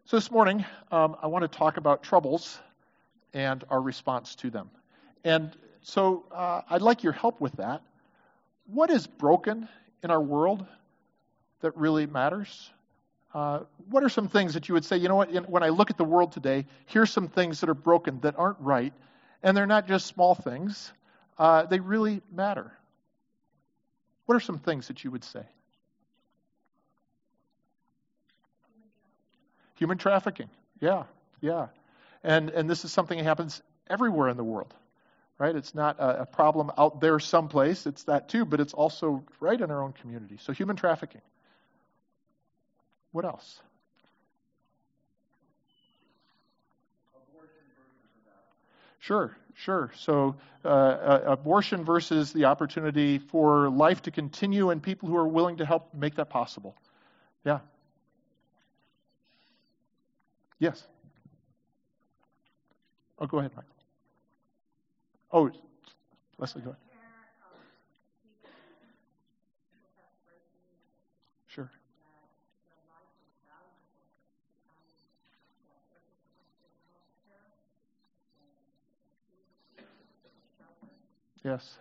So this morning, I want to talk about troubles and our response to them. And so I'd like your help with that. What is broken in our world that really matters? What are some things that you would say, you know what, when I look at the world today, here's some things that are broken that aren't right, and they're not just small things. They really matter. What are some things that you would say? Human trafficking. Yeah. And this is something that happens everywhere in the world, right? It's not a problem out there someplace. It's that too, but it's also right in our own community. So human trafficking. What else? Sure. So abortion versus the opportunity for life to continue and people who are willing to help make that possible. Yeah. Yes. Oh, go ahead, Michael. Oh, Leslie, go ahead. Sure. Yes.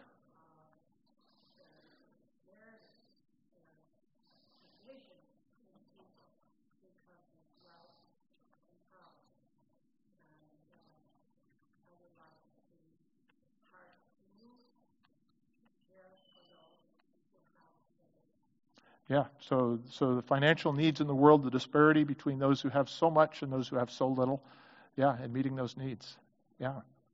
Yeah, so the financial needs in the world, the disparity between those who have so much and those who have so little, yeah, and meeting those needs, yeah.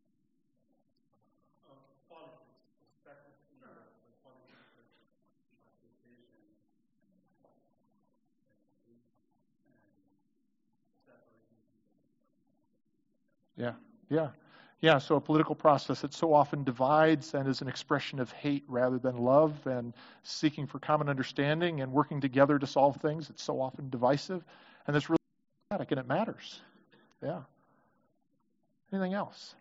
Yeah, so a political process that so often divides and is an expression of hate rather than love and seeking for common understanding and working together to solve things. It's so often divisive, and it's really dramatic, and it matters. Yeah. Anything else?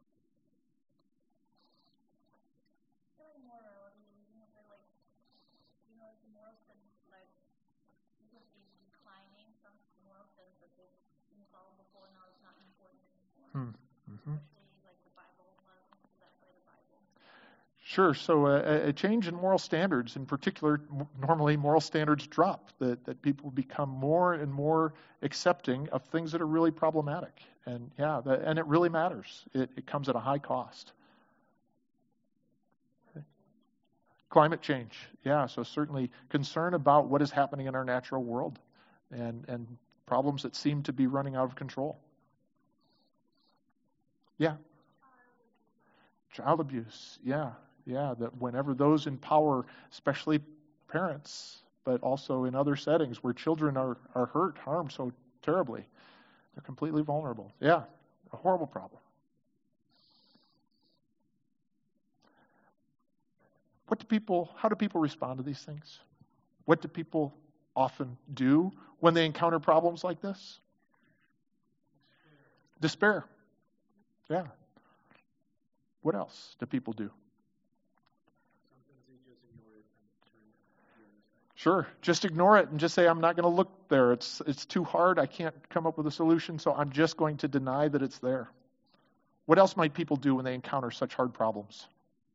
Mm-hmm. Sure. So a change in moral standards, in particular, normally moral standards drop, that people become more and more accepting of things that are really problematic. And and it really matters. It comes at a high cost. Climate change. Yeah, so certainly concern about what is happening in our natural world and problems that seem to be running out of control. Yeah. Child abuse. Yeah, that whenever those in power, especially parents, but also in other settings where children are hurt, harmed so terribly, they're completely vulnerable. Yeah, a horrible problem. How do people respond to these things? What do people often do when they encounter problems like this? Despair. Yeah. What else do people do? Sure. Just ignore it and just say, I'm not going to look there. It's too hard. I can't come up with a solution, so I'm just going to deny that it's there. What else might people do when they encounter such hard problems?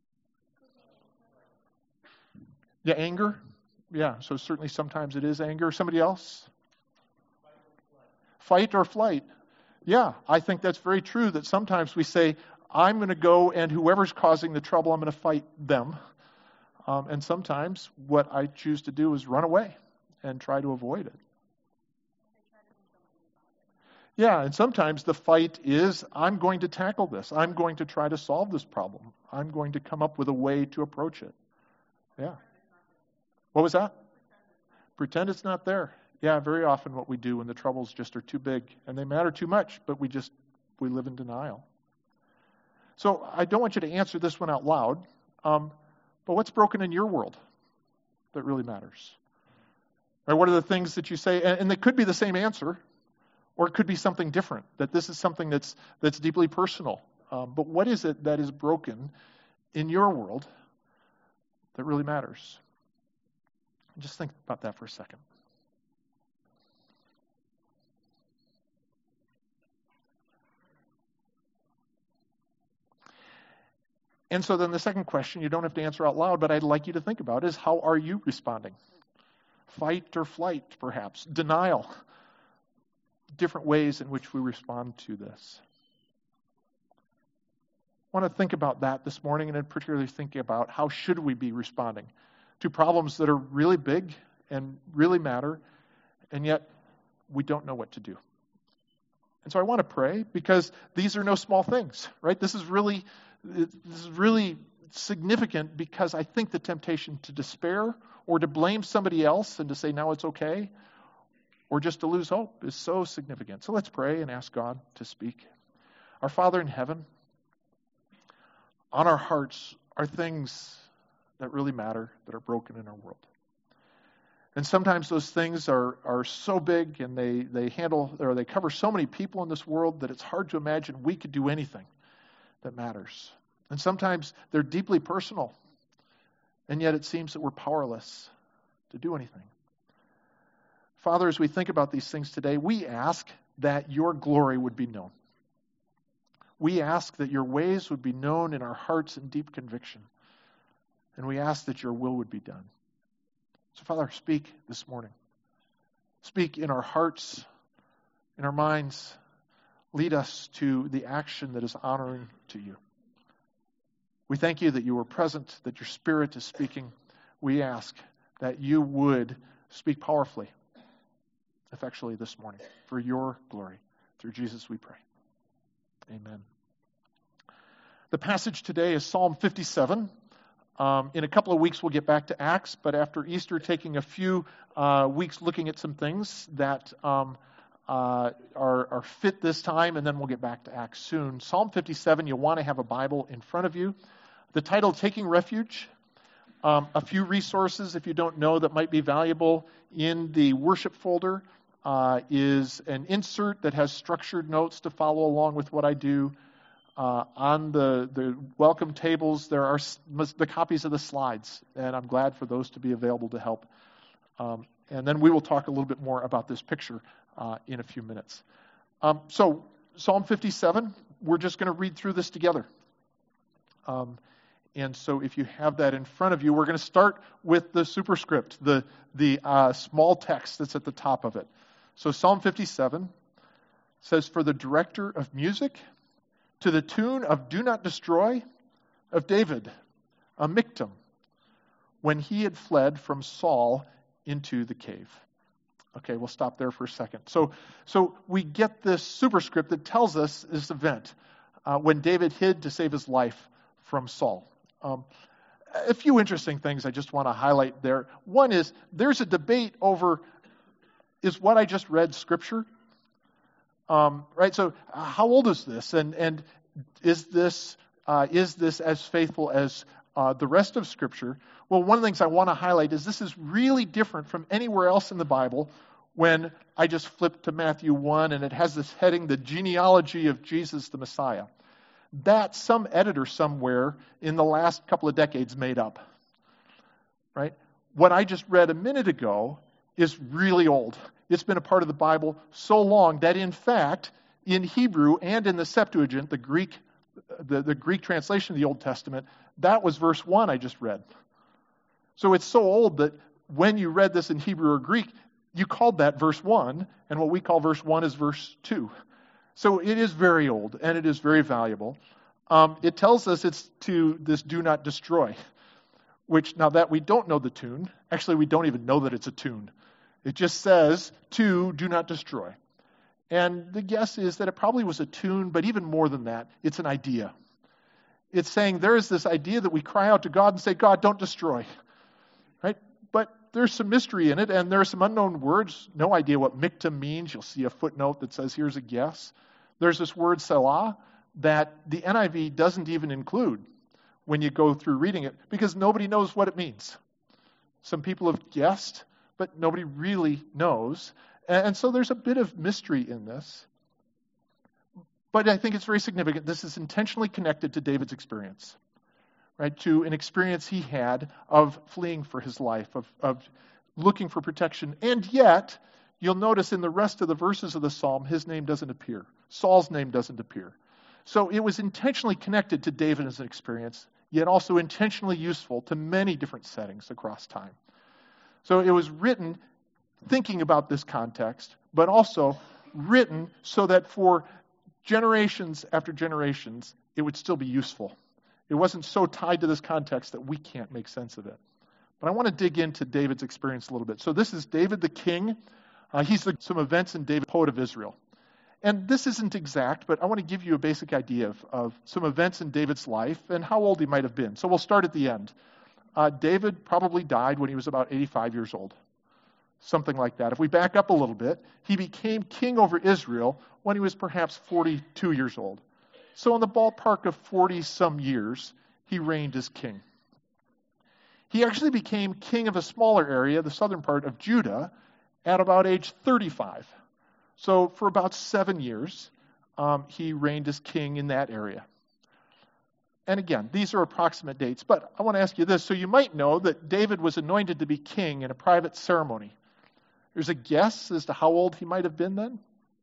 Yeah, anger. Yeah, so certainly sometimes it is anger. Somebody else? Fight or flight. Yeah, I think that's very true, that sometimes we say, I'm going to go and whoever's causing the trouble, I'm going to fight them. And sometimes what I choose to do is run away and try to avoid it. Yeah, and sometimes the fight is, I'm going to tackle this. I'm going to try to solve this problem. I'm going to come up with a way to approach it. Yeah. What was that? Pretend it's not there. Yeah, very often what we do when the troubles just are too big and they matter too much, but we live in denial. So I don't want you to answer this one out loud, but what's broken in your world that really matters? Or what are the things that you say, and it could be the same answer, or it could be something different, that this is something that's deeply personal. But what is it that is broken in your world that really matters? Just think about that for a second. And so then the second question, you don't have to answer out loud, but I'd like you to think about is, how are you responding? Fight or flight, perhaps. Denial. Different ways in which we respond to this. I want to think about that this morning, and in particularly think about how should we be responding to problems that are really big and really matter, and yet we don't know what to do. And so I want to pray, because these are no small things, right? This is really significant, because I think the temptation to despair or to blame somebody else and to say, now it's okay, or just to lose hope is so significant. So let's pray and ask God to speak. Our Father in heaven, on our hearts are things that really matter, that are broken in our world. And sometimes those things are so big, and they handle, or they cover so many people in this world, that it's hard to imagine we could do anything that matters. And sometimes they're deeply personal, and yet it seems that we're powerless to do anything. Father, as we think about these things today, we ask that your glory would be known. We ask that your ways would be known in our hearts in deep conviction. And we ask that your will would be done. So, Father, speak this morning. Speak in our hearts, in our minds. Lead us to the action that is honoring to you. We thank you that you are present, that your Spirit is speaking. We ask that you would speak powerfully, effectually this morning, for your glory. Through Jesus we pray. Amen. The passage today is Psalm 57. In a couple of weeks, we'll get back to Acts, but after Easter, taking a few weeks looking at some things that are fit this time, and then we'll get back to Acts soon. Psalm 57, you'll want to have a Bible in front of you. The title, Taking Refuge. A few resources, if you don't know, that might be valuable in the worship folder is an insert that has structured notes to follow along with what I do. On the welcome tables, there are the copies of the slides, and I'm glad for those to be available to help. And then we will talk a little bit more about this picture in a few minutes. So Psalm 57, we're just going to read through this together. And so if you have that in front of you, we're going to start with the superscript, the small text that's at the top of it. So Psalm 57 says, for the director of music, to the tune of Do Not Destroy, of David, a Miktam, when he had fled from Saul into the cave. Okay, we'll stop there for a second. So we get this superscript that tells us this event, when David hid to save his life from Saul. A few interesting things I just want to highlight there. One is, there's a debate over, is what I just read Scripture? Right, so how old is this? And is this as faithful as the rest of Scripture? Well, one of the things I want to highlight is this is really different from anywhere else in the Bible. When I just flipped to Matthew 1, and it has this heading, the genealogy of Jesus the Messiah. That some editor somewhere in the last couple of decades made up. Right? What I just read a minute ago is really old. It's been a part of the Bible so long that, in fact, in Hebrew and in the Septuagint, the Greek translation of the Old Testament, that was verse 1 I just read. So it's so old that when you read this in Hebrew or Greek, you called that verse 1, and what we call verse 1 is verse 2. So it is very old, and it is very valuable. It tells us it's to this do not destroy, which, now that we don't know the tune, actually we don't even know that it's a tune. It just says to do not destroy. And the guess is that it probably was a tune, but even more than that, it's an idea. It's saying there is this idea that we cry out to God and say, God, don't destroy. Right? But there's some mystery in it, and there are some unknown words. No idea what miktam means. You'll see a footnote that says, here's a guess. There's this word selah that the NIV doesn't even include when you go through reading it, because nobody knows what it means. Some people have guessed, but nobody really knows. And so there's a bit of mystery in this. But I think it's very significant. This is intentionally connected to David's experience, right? To an experience he had of fleeing for his life, of looking for protection. And yet, you'll notice in the rest of the verses of the psalm, his name doesn't appear. Saul's name doesn't appear. So it was intentionally connected to David as an experience. yet also intentionally useful to many different settings across time. So it was written thinking about this context, but also written so that for generations after generations, it would still be useful. It wasn't so tied to this context that we can't make sense of it. But I want to dig into David's experience a little bit. So this is David the king. He's some events in David, poet of Israel. And this isn't exact, but I want to give you a basic idea of some events in David's life and how old he might have been. So we'll start at the end. David probably died when he was about 85 years old. Something like that. If we back up a little bit, he became king over Israel when he was perhaps 42 years old. So in the ballpark of 40-some years, he reigned as king. He actually became king of a smaller area, the southern part of Judah, at about age 35. So for about 7 years, he reigned as king in that area. And again, these are approximate dates, but I want to ask you this. So you might know that David was anointed to be king in a private ceremony. There's a guess as to how old he might have been then?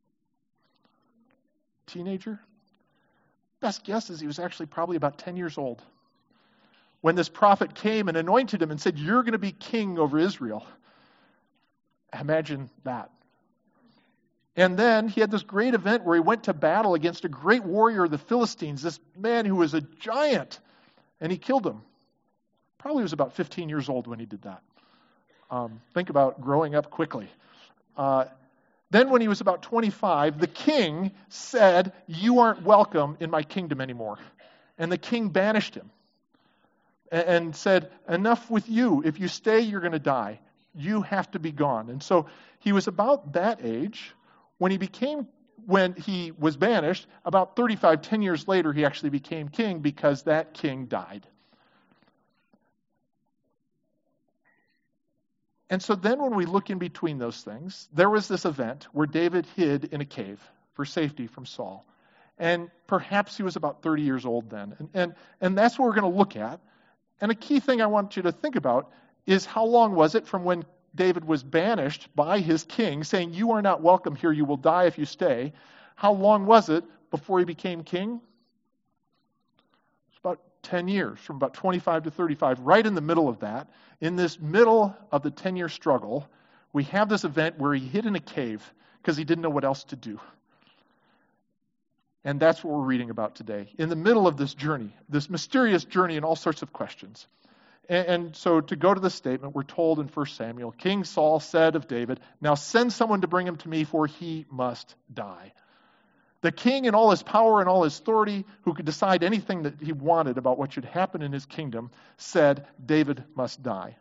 Teenager? Best guess is he was actually probably about 10 years old when this prophet came and anointed him and said, "You're going to be king over Israel." Imagine that. And then he had this great event where he went to battle against a great warrior of the Philistines, this man who was a giant, and he killed him. Probably was about 15 years old when he did that. Think about growing up quickly. Then when he was about 25, the king said, "You aren't welcome in my kingdom anymore." And the king banished him and said, "Enough with you. If you stay, you're going to die. You have to be gone." And so he was about that age when he was banished. About 10 years later, he actually became king because that king died. And so then when we look in between those things, there was this event where David hid in a cave for safety from Saul. And perhaps he was about 30 years old then. And that's what we're going to look at. And a key thing I want you to think about is how long was it from when David was banished by his king, saying, "You are not welcome here, you will die if you stay." How long was it before he became king? It's about 10 years, from about 25 to 35, right in the middle of that. In this middle of the 10-year struggle, we have this event where he hid in a cave because he didn't know what else to do. And that's what we're reading about today. In the middle of this journey, this mysterious journey and all sorts of questions. And so to go to the statement, we're told in 1 Samuel, King Saul said of David, "Now send someone to bring him to me, for he must die." The king in all his power and all his authority, who could decide anything that he wanted about what should happen in his kingdom, said David must die.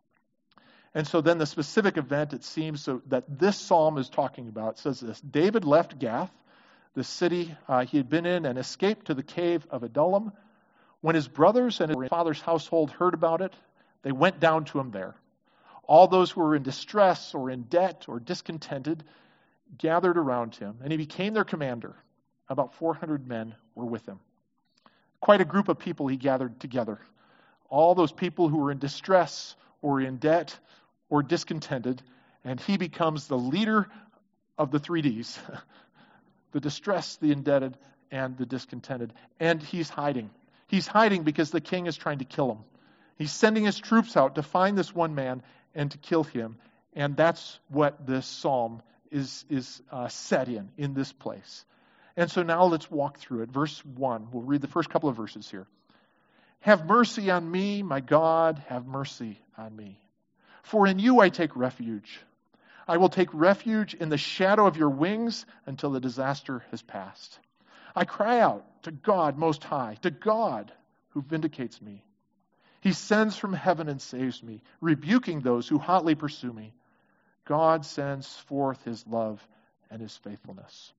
And so then the specific event, it seems, so that this psalm is talking about, says this: David left Gath, the city he had been in, and escaped to the cave of Adullam. When his brothers and his father's household heard about it, they went down to him there. All those who were in distress or in debt or discontented gathered around him, and he became their commander. About 400 men were with him. Quite a group of people he gathered together. All those people who were in distress or in debt or discontented, and he becomes the leader of the 3Ds. The distressed, the indebted, and the discontented. And he's hiding. He's hiding because the king is trying to kill him. He's sending his troops out to find this one man and to kill him. And that's what this psalm is set in this place. And so now let's walk through it. Verse 1, we'll read the first couple of verses here. "Have mercy on me, my God, have mercy on me. For in you I take refuge. I will take refuge in the shadow of your wings until the disaster has passed. I cry out to God Most High, to God who vindicates me. He sends from heaven and saves me, rebuking those who hotly pursue me. God sends forth his love and his faithfulness."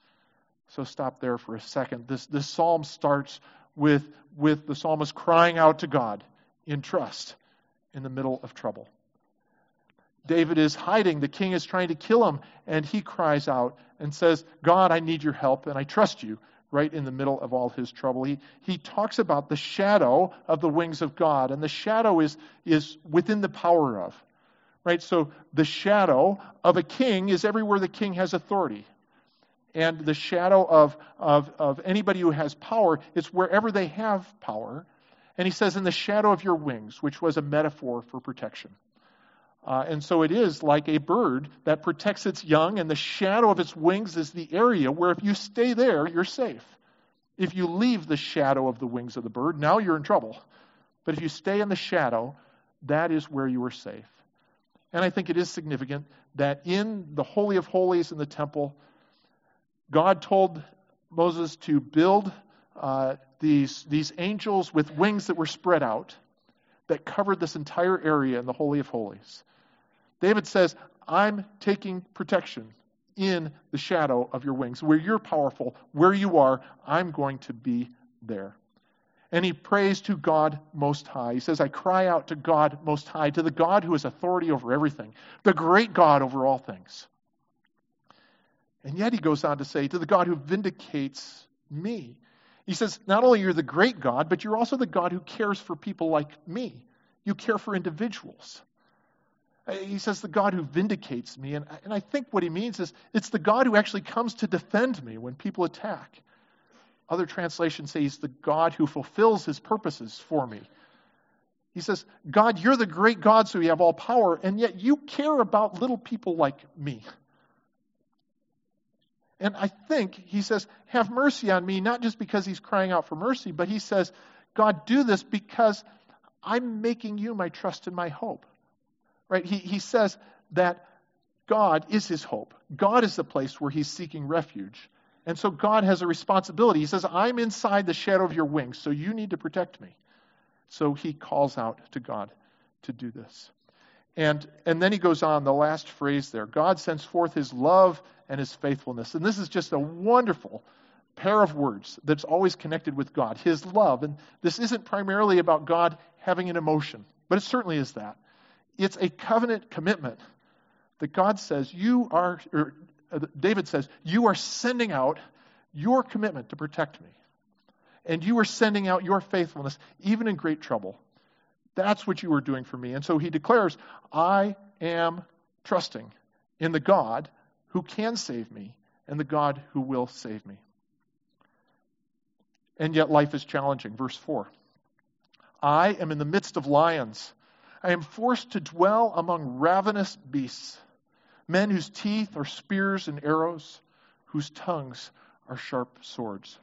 So stop there for a second. This psalm starts with the psalmist crying out to God in trust in the middle of trouble. David is hiding. The king is trying to kill him, and he cries out and says, "God, I need your help, and I trust you," right in the middle of all his trouble. He talks about the shadow of the wings of God, and the shadow is within the power of. Right? So the shadow of a king is everywhere the king has authority. And the shadow of anybody who has power is wherever they have power. And he says, in the shadow of your wings, which was a metaphor for protection. And so it is like a bird that protects its young, and the shadow of its wings is the area where if you stay there, you're safe. If you leave the shadow of the wings of the bird, now you're in trouble. But if you stay in the shadow, that is where you are safe. And I think it is significant that in the Holy of Holies in the temple, God told Moses to build these angels with wings that were spread out that covered this entire area in the Holy of Holies. David says, I'm taking protection in the shadow of your wings. Where you're powerful, where you are, I'm going to be there. And he prays to God Most High. He says, I cry out to God Most High, to the God who has authority over everything, the great God over all things. And yet he goes on to say, to the God who vindicates me. He says, not only you're the great God, but you're also the God who cares for people like me. You care for individuals. He says, the God who vindicates me. And I think what he means is, it's the God who actually comes to defend me when people attack. Other translations say he's the God who fulfills his purposes for me. He says, God, you're the great God, so you have all power, and yet you care about little people like me. And I think, he says, have mercy on me, not just because he's crying out for mercy, but he says, God, do this because I'm making you my trust and my hope. Right? He says that God is his hope. God is the place where he's seeking refuge. And so God has a responsibility. He says, I'm inside the shadow of your wings, so you need to protect me. So he calls out to God to do this. And then he goes on, the last phrase there, God sends forth his love and his faithfulness. And this is just a wonderful pair of words that's always connected with God, his love. And this isn't primarily about God having an emotion, but it certainly is that. It's a covenant commitment that God says, David says, you are sending out your commitment to protect me. And you are sending out your faithfulness, even in great trouble. That's what you are doing for me. And so he declares, I am trusting in the God who can save me and the God who will save me. And yet life is challenging. Verse 4. I am in the midst of lions. I am forced to dwell among ravenous beasts, men whose teeth are spears and arrows, whose tongues are sharp swords.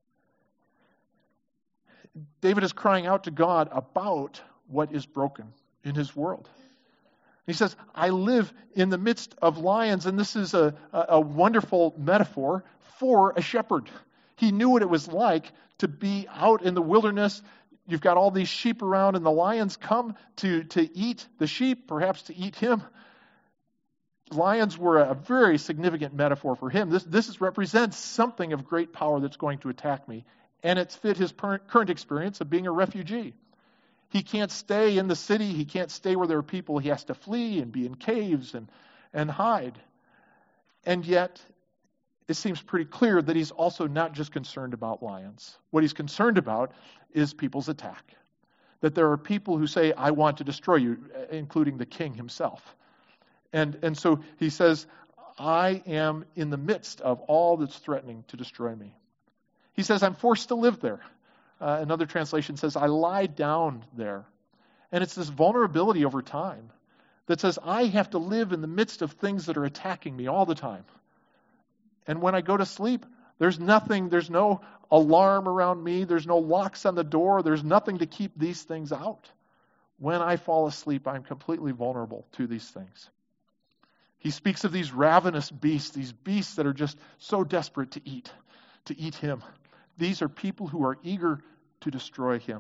David is crying out to God about what is broken in his world. He says, I live in the midst of lions, and this is a wonderful metaphor for a shepherd. He knew what it was like to be out in the wilderness. You've got all these sheep around, and the lions come to eat the sheep, perhaps to eat him. Lions were a very significant metaphor for him. This represents something of great power that's going to attack me. And it's fit his current experience of being a refugee. He can't stay in the city. He can't stay where there are people. He has to flee and be in caves and hide. And yet, it seems pretty clear that he's also not just concerned about lions. What he's concerned about is people's attack. That there are people who say, I want to destroy you, including the king himself. And so he says, I am in the midst of all that's threatening to destroy me. He says, I'm forced to live there. Another translation says, I lie down there. And it's this vulnerability over time that says, I have to live in the midst of things that are attacking me all the time. And when I go to sleep, there's no alarm around me, there's no locks on the door, there's nothing to keep these things out. When I fall asleep, I'm completely vulnerable to these things. He speaks of these ravenous beasts, these beasts that are just so desperate to eat him. These are people who are eager to destroy him.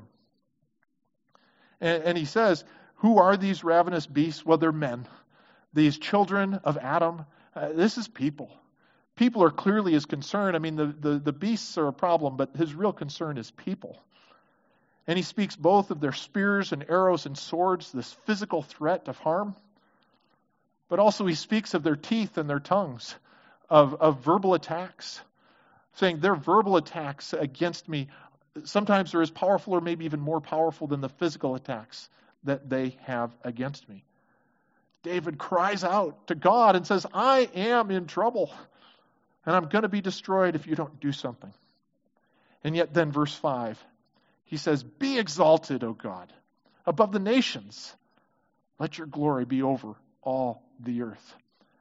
And he says, who are these ravenous beasts? Well, they're men. These children of Adam. This is people. People are clearly his concern. I mean, the beasts are a problem, but his real concern is people. And he speaks both of their spears and arrows and swords, this physical threat of harm, but also he speaks of their teeth and their tongues, of verbal attacks, saying their verbal attacks against me sometimes are as powerful or maybe even more powerful than the physical attacks that they have against me. David cries out to God and says, I am in trouble, and I'm going to be destroyed if you don't do something. And yet then verse 5, He says, be exalted, O God, above the nations. Let your glory be over all the earth.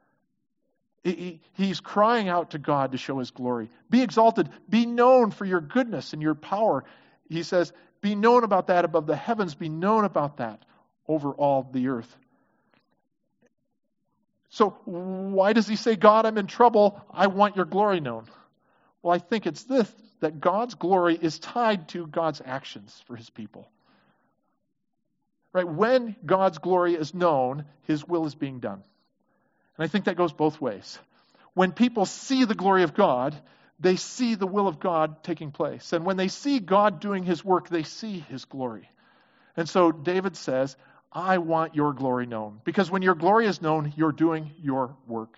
He's crying out to God to show his glory. Be exalted. Be known for your goodness and your power. He says, be known about that above the heavens. Be known about that over all the earth. So why does he say, God, I'm in trouble. I want your glory known? Well, I think it's this, that God's glory is tied to God's actions for his people. Right? When God's glory is known, his will is being done. And I think that goes both ways. When people see the glory of God, they see the will of God taking place. And when they see God doing his work, they see his glory. And so David says, I want your glory known. Because when your glory is known, you're doing your work.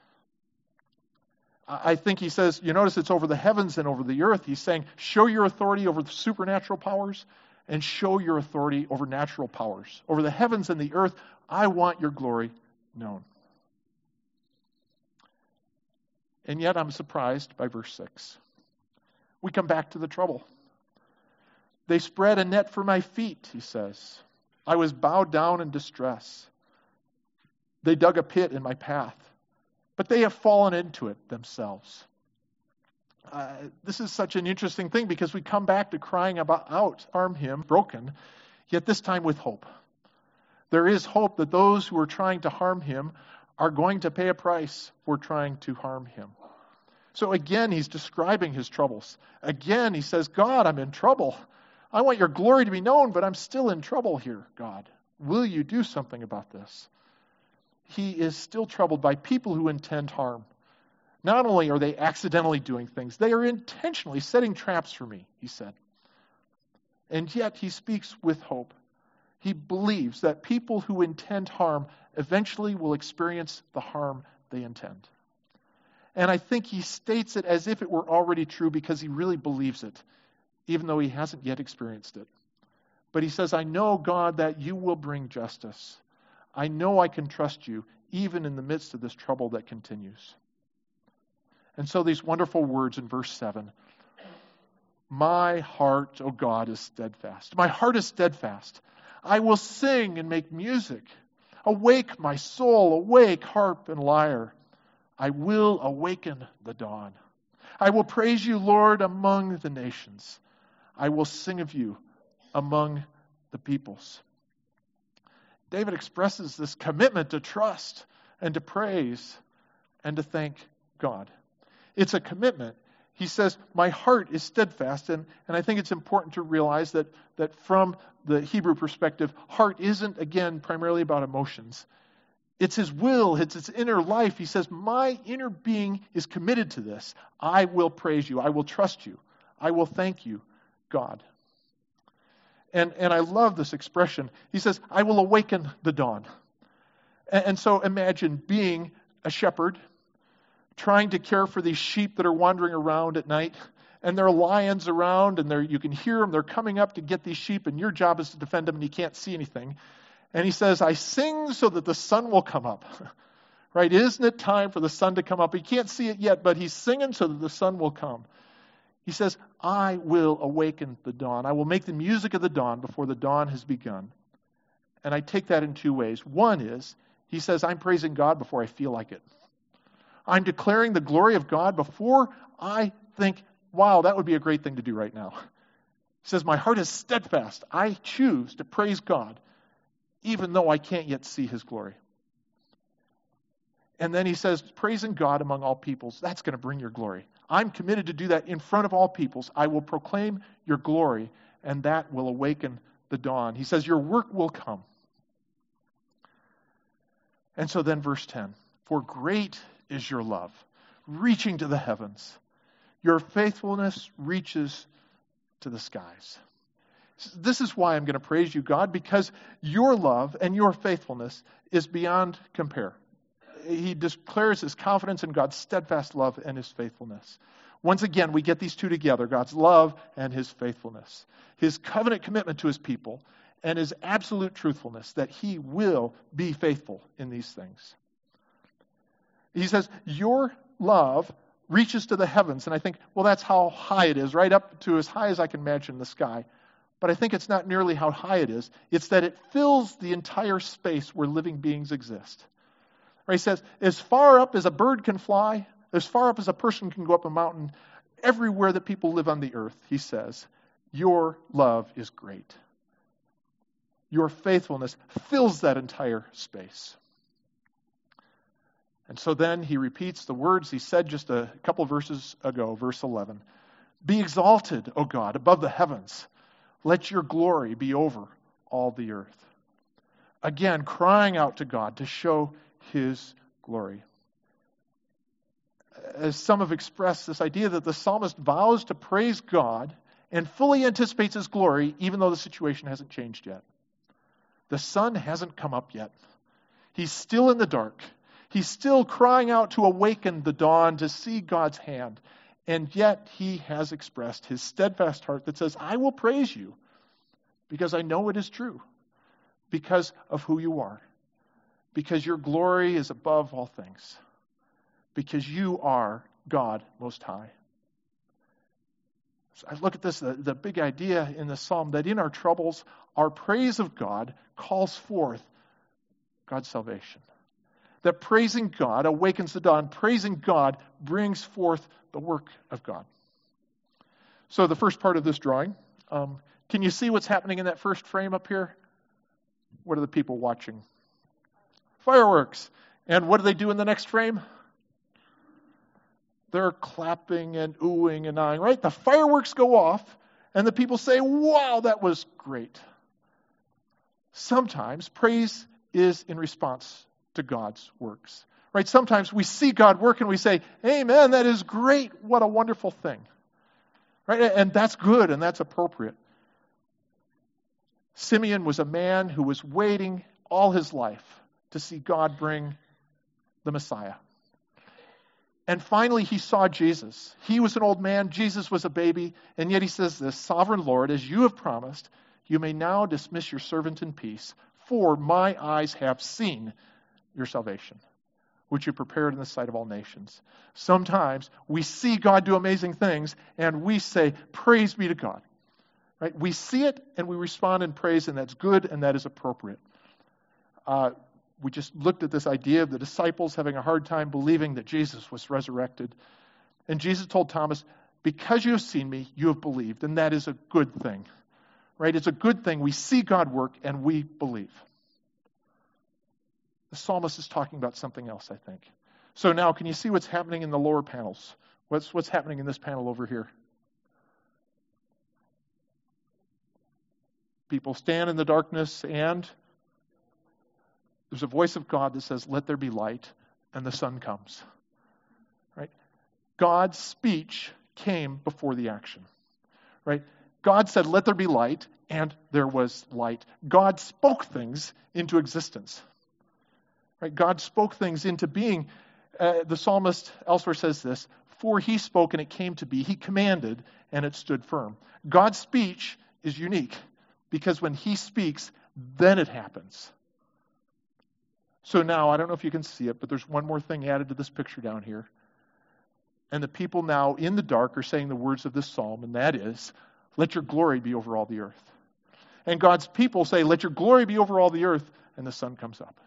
I think he says, you notice it's over the heavens and over the earth. He's saying, show your authority over the supernatural powers and show your authority over natural powers. Over the heavens and the earth, I want your glory known. And yet I'm surprised by verse 6. We come back to the trouble. They spread a net for my feet, he says. I was bowed down in distress. They dug a pit in my path, but they have fallen into it themselves. This is such an interesting thing because we come back to crying out, harm him, broken, yet this time with hope. There is hope that those who are trying to harm him are going to pay a price for trying to harm him. So again, he's describing his troubles. Again, he says, God, I'm in trouble. I want your glory to be known, but I'm still in trouble here, God. Will you do something about this? He is still troubled by people who intend harm. Not only are they accidentally doing things, they are intentionally setting traps for me, he said. And yet he speaks with hope. He believes that people who intend harm eventually will experience the harm they intend. And I think he states it as if it were already true because he really believes it, even though he hasn't yet experienced it. But he says, I know, God, that you will bring justice. I know I can trust you, even in the midst of this trouble that continues. And so these wonderful words in verse 7, my heart, O God, is steadfast. My heart is steadfast. I will sing and make music. Awake, my soul, awake, harp and lyre. I will awaken the dawn. I will praise you, Lord, among the nations. I will sing of you among the peoples. David expresses this commitment to trust and to praise and to thank God. It's a commitment. He says, my heart is steadfast. And I think it's important to realize that from the Hebrew perspective, heart isn't, again, primarily about emotions. It's his will. It's his inner life. He says, my inner being is committed to this. I will praise you. I will trust you. I will thank you, God. And I love this expression. He says, I will awaken the dawn. And so imagine being a shepherd, trying to care for these sheep that are wandering around at night, and there are lions around, and you can hear them. They're coming up to get these sheep, and your job is to defend them, and you can't see anything. And he says, I sing so that the sun will come up. Right? Isn't it time for the sun to come up? He can't see it yet, but he's singing so that the sun will come. He says, I will awaken the dawn. I will make the music of the dawn before the dawn has begun. And I take that in two ways. One is, he says, I'm praising God before I feel like it. I'm declaring the glory of God before I think, wow, that would be a great thing to do right now. He says, my heart is steadfast. I choose to praise God, even though I can't yet see his glory. And then he says, praising God among all peoples, that's going to bring your glory. I'm committed to do that in front of all peoples. I will proclaim your glory, and that will awaken the dawn. He says, your work will come. And so then verse 10, for great is your love, reaching to the heavens. Your faithfulness reaches to the skies. This is why I'm going to praise you, God, because your love and your faithfulness is beyond compare. He declares his confidence in God's steadfast love and his faithfulness. Once again, we get these two together, God's love and his faithfulness. His covenant commitment to his people and his absolute truthfulness that he will be faithful in these things. He says, your love reaches to the heavens. And I think, well, that's how high it is, right up to as high as I can imagine the sky. but I think it's not nearly how high it is. It's that it fills the entire space where living beings exist. Right? He says, as far up as a bird can fly, as far up as a person can go up a mountain, everywhere that people live on the earth, he says, your love is great. Your faithfulness fills that entire space. And so then he repeats the words he said just a couple verses ago, verse 11. Be exalted, O God, above the heavens. Let your glory be over all the earth. Again, crying out to God to show his glory. As some have expressed, this idea that the psalmist vows to praise God and fully anticipates his glory, even though the situation hasn't changed yet. The sun hasn't come up yet. He's still in the dark. He's still crying out to awaken the dawn, to see God's hand. And yet he has expressed his steadfast heart that says, I will praise you because I know it is true, because of who you are, because your glory is above all things, because you are God Most High. So I look at this, the big idea in the psalm, that in our troubles, our praise of God calls forth God's salvation. That praising God awakens the dawn. Praising God brings forth the work of God. So the first part of this drawing, can you see what's happening in that first frame up here? What are the people watching? Fireworks. And what do they do in the next frame? They're clapping and oohing and ahhing, right? The fireworks go off, and the people say, wow, that was great. Sometimes praise is in response to God's works, right? Sometimes we see God work and we say, amen, that is great. What a wonderful thing, right? And that's good and that's appropriate. Simeon was a man who was waiting all his life to see God bring the Messiah. And finally, he saw Jesus. He was an old man. Jesus was a baby. And yet he says this, Sovereign Lord, as you have promised, you may now dismiss your servant in peace, for my eyes have seen your salvation, which you prepared in the sight of all nations. Sometimes we see God do amazing things, and we say, praise be to God. Right? We see it, and we respond in praise, and that's good, and that is appropriate. We just looked at this idea of the disciples having a hard time believing that Jesus was resurrected. And Jesus told Thomas, because you have seen me, you have believed. And that is a good thing. Right? It's a good thing. We see God work and we believe. The psalmist is talking about something else, I think. So now, can you see what's happening in the lower panels? What's happening in this panel over here? People stand in the darkness and there's a voice of God that says, let there be light, and the sun comes. Right? God's speech came before the action. Right? God said, let there be light, and there was light. God spoke things into existence. Right? God spoke things into being. The psalmist elsewhere says this, for he spoke and it came to be. He commanded and it stood firm. God's speech is unique because when he speaks, then it happens. So now, I don't know if you can see it, but there's one more thing added to this picture down here. And the people now in the dark are saying the words of this psalm, and that is, let your glory be over all the earth. And God's people say, let your glory be over all the earth, and the sun comes up.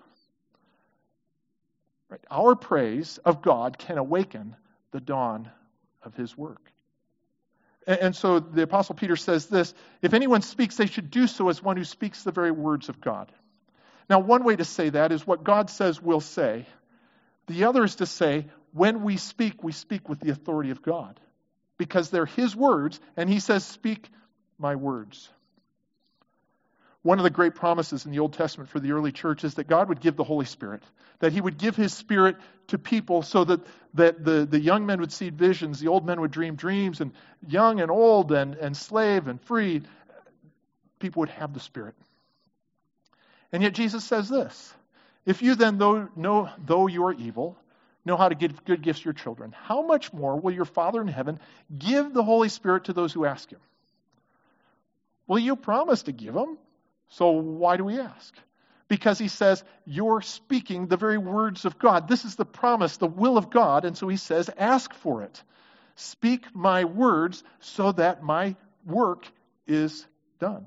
Right? Our praise of God can awaken the dawn of his work. And so the Apostle Peter says this, if anyone speaks, they should do so as one who speaks the very words of God. Now, one way to say that is what God says we'll say. The other is to say, when we speak with the authority of God. Because they're his words, and he says, speak my words. One of the great promises in the Old Testament for the early church is that God would give the Holy Spirit. That he would give his Spirit to people so that the young men would see visions, the old men would dream dreams, and young and old and slave and free, people would have the Spirit. And yet Jesus says this, if you then, though you are evil, know how to give good gifts to your children, how much more will your Father in heaven give the Holy Spirit to those who ask him? Well, you promised to give him, so why do we ask? Because he says, you're speaking the very words of God. This is the promise, the will of God, and so he says, ask for it. Speak my words so that my work is done.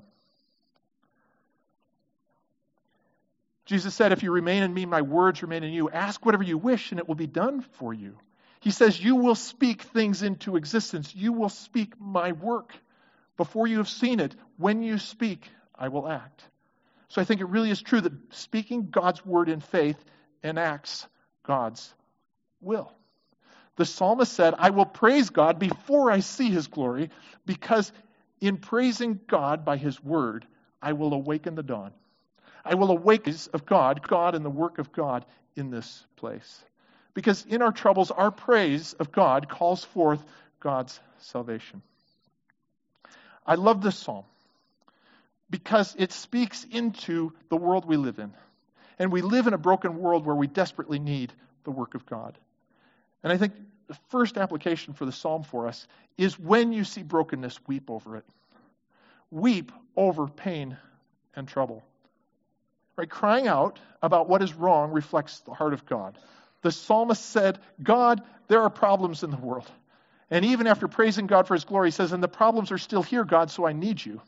Jesus said, if you remain in me, my words remain in you. Ask whatever you wish, and it will be done for you. He says, you will speak things into existence. You will speak my work. Before you have seen it, when you speak, I will act. So I think it really is true that speaking God's word in faith enacts God's will. The psalmist said, I will praise God before I see his glory, because in praising God by his word, I will awaken the dawn. I will awaken of God and the work of God in this place. Because in our troubles, our praise of God calls forth God's salvation. I love this psalm because it speaks into the world we live in. And we live in a broken world where we desperately need the work of God. And I think the first application for the psalm for us is when you see brokenness, weep over it. Weep over pain and trouble. Right? Crying out about what is wrong reflects the heart of God. The psalmist said, God, there are problems in the world. And even after praising God for his glory, he says, and the problems are still here, God, so I need you.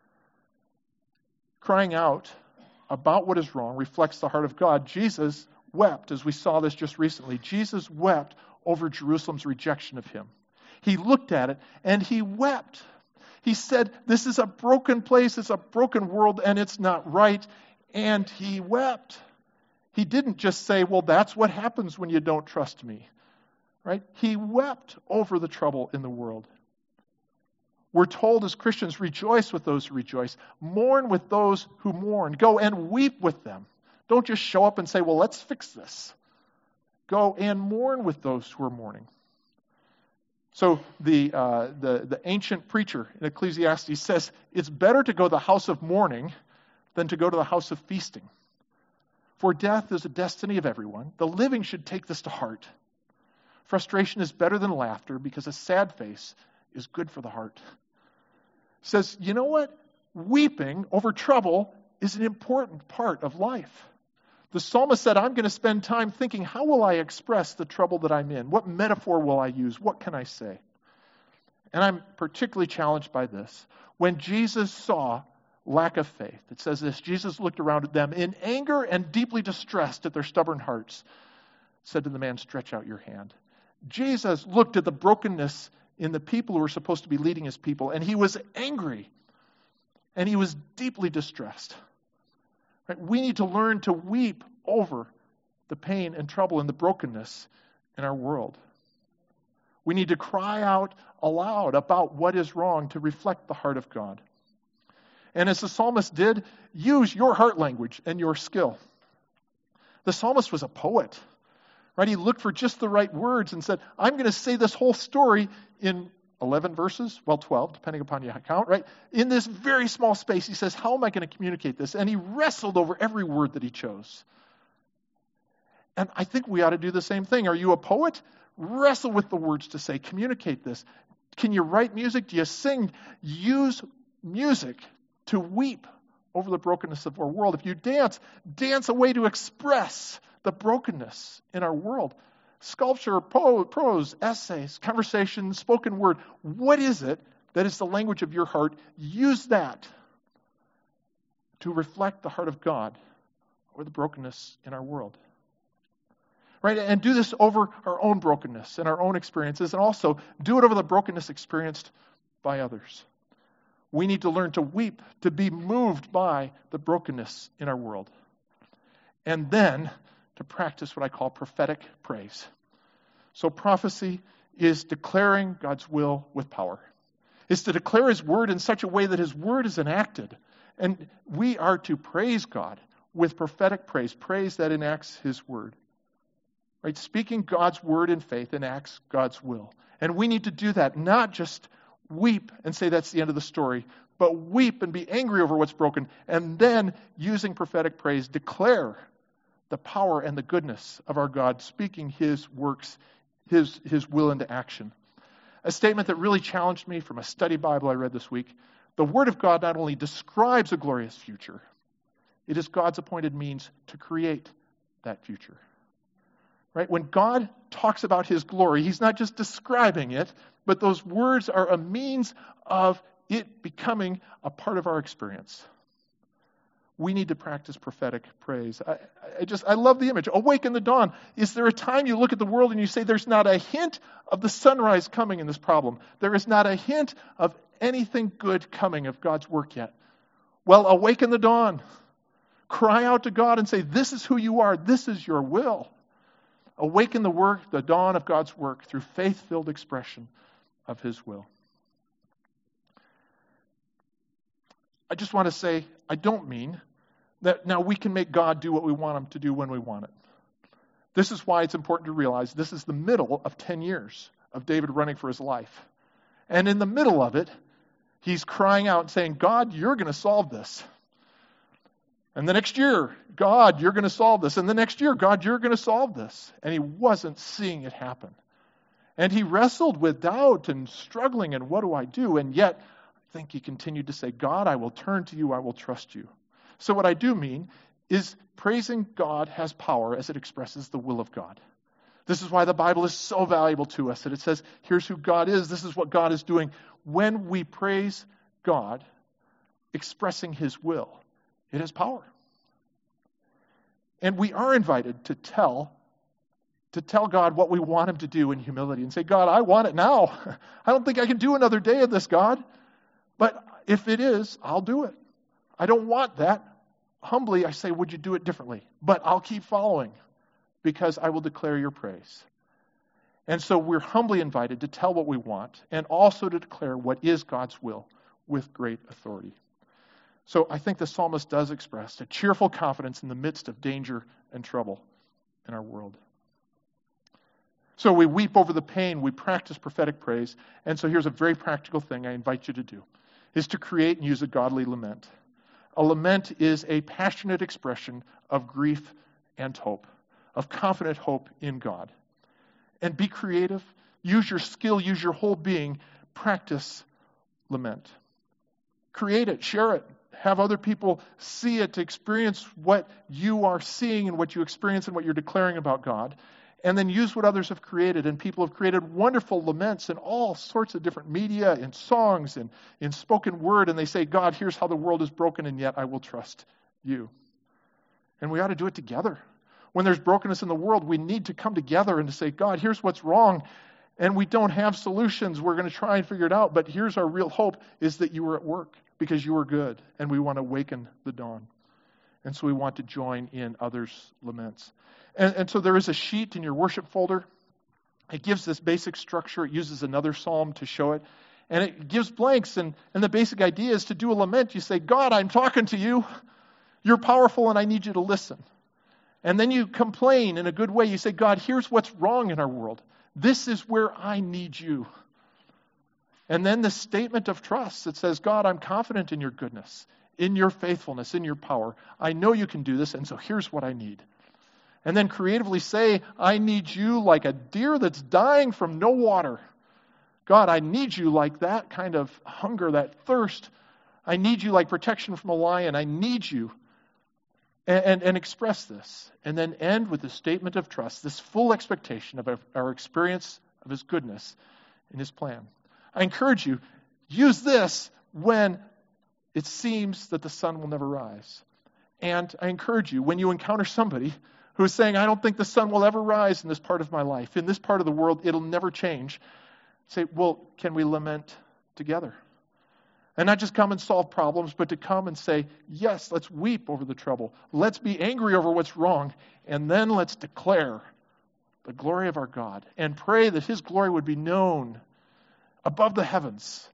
Crying out about what is wrong reflects the heart of God. Jesus wept, as we saw this just recently. Jesus wept over Jerusalem's rejection of him. He looked at it and he wept. He said, this is a broken place, it's a broken world, and it's not right. And he wept. He didn't just say, well, that's what happens when you don't trust me. Right? He wept over the trouble in the world. We're told as Christians, rejoice with those who rejoice. Mourn with those who mourn. Go and weep with them. Don't just show up and say, well, let's fix this. Go and mourn with those who are mourning. So the ancient preacher in Ecclesiastes says, it's better to go to the house of mourning than to go to the house of feasting. For death is a destiny of everyone. The living should take this to heart. Frustration is better than laughter because a sad face is good for the heart. He says, you know what? Weeping over trouble is an important part of life. The psalmist said, I'm going to spend time thinking, how will I express the trouble that I'm in? What metaphor will I use? What can I say? And I'm particularly challenged by this. When Jesus saw lack of faith, it says this, Jesus looked around at them in anger and deeply distressed at their stubborn hearts, said to the man, stretch out your hand. Jesus looked at the brokenness in the people who were supposed to be leading his people, and he was angry, and he was deeply distressed. Right? We need to learn to weep over the pain and trouble and the brokenness in our world. We need to cry out aloud about what is wrong to reflect the heart of God. And as the psalmist did, use your heart language and your skill. The psalmist was a poet, right? He looked for just the right words and said, I'm going to say this whole story in 11 verses, well, 12, depending upon your count, right? In this very small space, he says, how am I going to communicate this? And he wrestled over every word that he chose. And I think we ought to do the same thing. Are you a poet? Wrestle with the words to say, communicate this. Can you write music? Do you sing? Use music to weep over the brokenness of our world. If you dance, dance a way to express the brokenness in our world. Sculpture, prose, essays, conversation, spoken word. What is it that is the language of your heart? Use that to reflect the heart of God or the brokenness in our world. Right? And do this over our own brokenness and our own experiences, and also do it over the brokenness experienced by others. We need to learn to weep, to be moved by the brokenness in our world. And then to practice what I call prophetic praise. So prophecy is declaring God's will with power. It's to declare his word in such a way that his word is enacted. And we are to praise God with prophetic praise, praise that enacts his word. Right? Speaking God's word in faith enacts God's will. And we need to do that, not just weep and say that's the end of the story, but weep and be angry over what's broken, and then, using prophetic praise, declare the power and the goodness of our God, speaking his works, his will into action. A statement that really challenged me from a study Bible I read this week. The Word of God not only describes a glorious future, it is God's appointed means to create that future. Right? When God talks about his glory, he's not just describing it, but those words are a means of it becoming a part of our experience. We need to practice prophetic praise. I love the image. Awake in the dawn. Is there a time you look at the world and you say there's not a hint of the sunrise coming in this problem? There is not a hint of anything good coming of God's work yet. Well, awake in the dawn. Cry out to God and say, this is who you are. This is your will. Awaken the dawn of God's work through faith-filled expression of his will. I just want to say, I don't mean that now we can make God do what we want him to do when we want it. This is why it's important to realize this is the middle of 10 years of David running for his life. And in the middle of it, he's crying out and saying, God, you're going to solve this. And the next year, God, you're going to solve this. And the next year, God, you're going to solve this. And he wasn't seeing it happen. And he wrestled with doubt and struggling, and what do I do? And yet, I think he continued to say, God, I will turn to you, I will trust you. So what I do mean is praising God has power as it expresses the will of God. This is why the Bible is so valuable to us, that it says, here's who God is, this is what God is doing. When we praise God, expressing his will, it has power. And we are invited to tell God what we want him to do in humility and say, God, I want it now. I don't think I can do another day of this, God. But if it is, I'll do it. I don't want that. Humbly, I say, would you do it differently? But I'll keep following because I will declare your praise. And so we're humbly invited to tell what we want and also to declare what is God's will with great authority. So I think the psalmist does express a cheerful confidence in the midst of danger and trouble in our world. So we weep over the pain, we practice prophetic praise, and so here's a very practical thing I invite you to do, is to create and use a godly lament. A lament is a passionate expression of grief and hope, of confident hope in God. And be creative, use your skill, use your whole being, practice lament. Create it, share it, have other people see it, to experience what you are seeing and what you experience and what you're declaring about God. And then use what others have created. And people have created wonderful laments in all sorts of different media, in songs, and in spoken word. And they say, God, here's how the world is broken, and yet I will trust you. And we ought to do it together. When there's brokenness in the world, we need to come together and to say, God, here's what's wrong. And we don't have solutions. We're going to try and figure it out. But here's our real hope, is that you were at work because you were good. And we want to awaken the dawn. And so we want to join in others' laments. And so there is a sheet in your worship folder. It gives this basic structure. It uses another psalm to show it. And it gives blanks. And the basic idea is to do a lament. You say, God, I'm talking to you. You're powerful and I need you to listen. And then you complain in a good way. You say, God, here's what's wrong in our world. This is where I need you. And then the statement of trust that says, God, I'm confident in your goodness, in your faithfulness, in your power. I know you can do this, and so here's what I need. And then creatively say, I need you like a deer that's dying from no water. God, I need you like that kind of hunger, that thirst. I need you like protection from a lion. I need you. And express this. And then end with a statement of trust, this full expectation of our experience of his goodness in his plan. I encourage you, use this when it seems that the sun will never rise. And I encourage you, when you encounter somebody who is saying, I don't think the sun will ever rise in this part of my life, in this part of the world, it'll never change, say, well, can we lament together? And not just come and solve problems, but to come and say, yes, let's weep over the trouble. Let's be angry over what's wrong. And then let's declare the glory of our God and pray that his glory would be known above the heavens,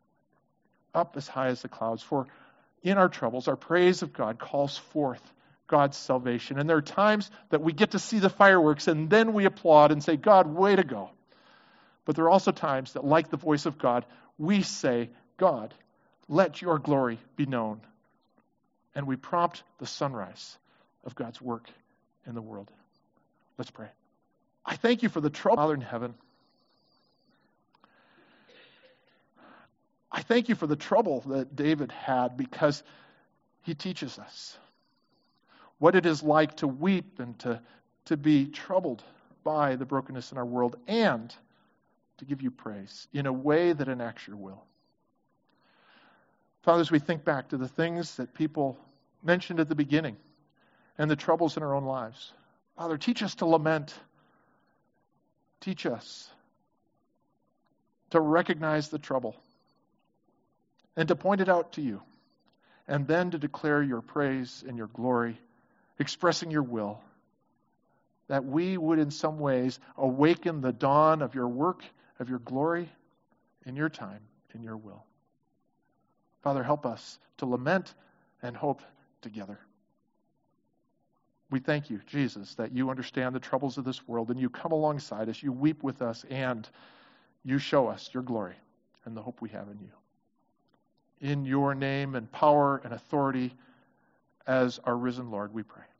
up as high as the clouds. For in our troubles, our praise of God calls forth God's salvation. And there are times that we get to see the fireworks and then we applaud and say, God, way to go. But there are also times that, like the voice of God, we say, God, let your glory be known. And we prompt the sunrise of God's work in the world. Let's pray. I thank you for the trouble, Father in heaven. I thank you for the trouble that David had, because he teaches us what it is like to weep and to be troubled by the brokenness in our world, and to give you praise in a way that enacts your will. Father, as we think back to the things that people mentioned at the beginning and the troubles in our own lives, Father, teach us to lament. Teach us to recognize the trouble and to point it out to you, and then to declare your praise and your glory, expressing your will, that we would in some ways awaken the dawn of your work, of your glory, in your time, in your will. Father, help us to lament and hope together. We thank you, Jesus, that you understand the troubles of this world and you come alongside us, you weep with us, and you show us your glory and the hope we have in you. In your name and power and authority as our risen Lord, we pray.